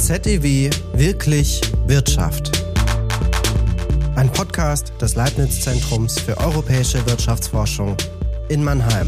ZEW Wirklich Wirtschaft. Ein Podcast des Leibniz-Zentrums für europäische Wirtschaftsforschung in Mannheim.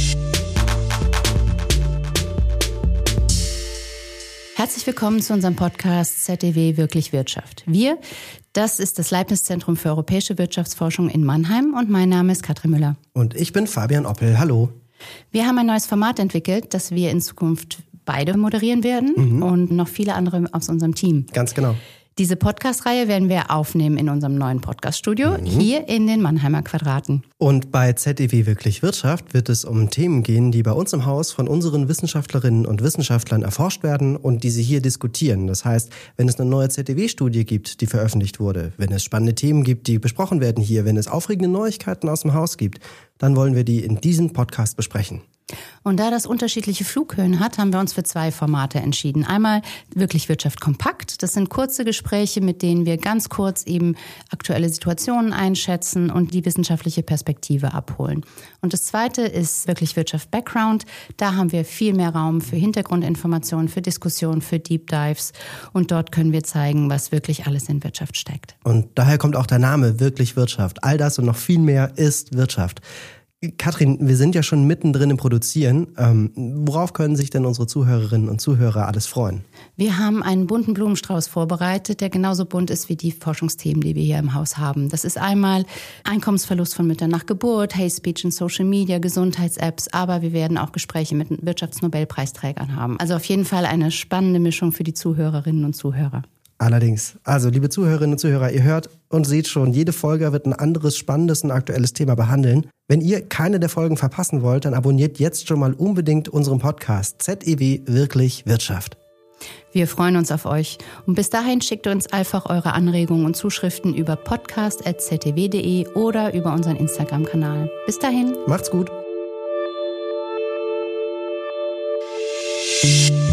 Herzlich willkommen zu unserem Podcast ZEW Wirklich Wirtschaft. Wir, das ist das Leibniz-Zentrum für europäische Wirtschaftsforschung in Mannheim und mein Name ist Katrin Müller. Und ich bin Fabian Oppel. Hallo. Wir haben ein neues Format entwickelt, das wir in Zukunft beide moderieren werden und noch viele andere aus unserem Team. Ganz genau. Diese Podcast-Reihe werden wir aufnehmen in unserem neuen Podcast-Studio hier in den Mannheimer Quadraten. Und bei ZEW Wirklich Wirtschaft wird es um Themen gehen, die bei uns im Haus von unseren Wissenschaftlerinnen und Wissenschaftlern erforscht werden und die sie hier diskutieren. Das heißt, wenn es eine neue ZEW-Studie gibt, die veröffentlicht wurde, wenn es spannende Themen gibt, die besprochen werden hier, wenn es aufregende Neuigkeiten aus dem Haus gibt, dann wollen wir die in diesem Podcast besprechen. Und da das unterschiedliche Flughöhen hat, haben wir uns für zwei Formate entschieden. Einmal Wirklich Wirtschaft kompakt. Das sind kurze Gespräche, mit denen wir ganz kurz eben aktuelle Situationen einschätzen und die wissenschaftliche Perspektive abholen. Und das zweite ist Wirklich Wirtschaft Background. Da haben wir viel mehr Raum für Hintergrundinformationen, für Diskussionen, für Deep Dives. Und dort können wir zeigen, was wirklich alles in Wirtschaft steckt. Und daher kommt auch der Name Wirklich Wirtschaft. All das und noch viel mehr ist Wirtschaft. Katrin, wir sind ja schon mittendrin im Produzieren. Worauf können sich denn unsere Zuhörerinnen und Zuhörer alles freuen? Wir haben einen bunten Blumenstrauß vorbereitet, der genauso bunt ist wie die Forschungsthemen, die wir hier im Haus haben. Das ist einmal Einkommensverlust von Müttern nach Geburt, Hate Speech in Social Media, Gesundheits-Apps, aber wir werden auch Gespräche mit Wirtschaftsnobelpreisträgern haben. Also auf jeden Fall eine spannende Mischung für die Zuhörerinnen und Zuhörer. Allerdings. Also, liebe Zuhörerinnen und Zuhörer, ihr hört und seht schon, jede Folge wird ein anderes, spannendes und aktuelles Thema behandeln. Wenn ihr keine der Folgen verpassen wollt, dann abonniert jetzt schon mal unbedingt unseren Podcast ZEW Wirklich Wirtschaft. Wir freuen uns auf euch. Und bis dahin schickt uns einfach eure Anregungen und Zuschriften über podcast@ztw.de oder über unseren Instagram-Kanal. Bis dahin. Macht's gut.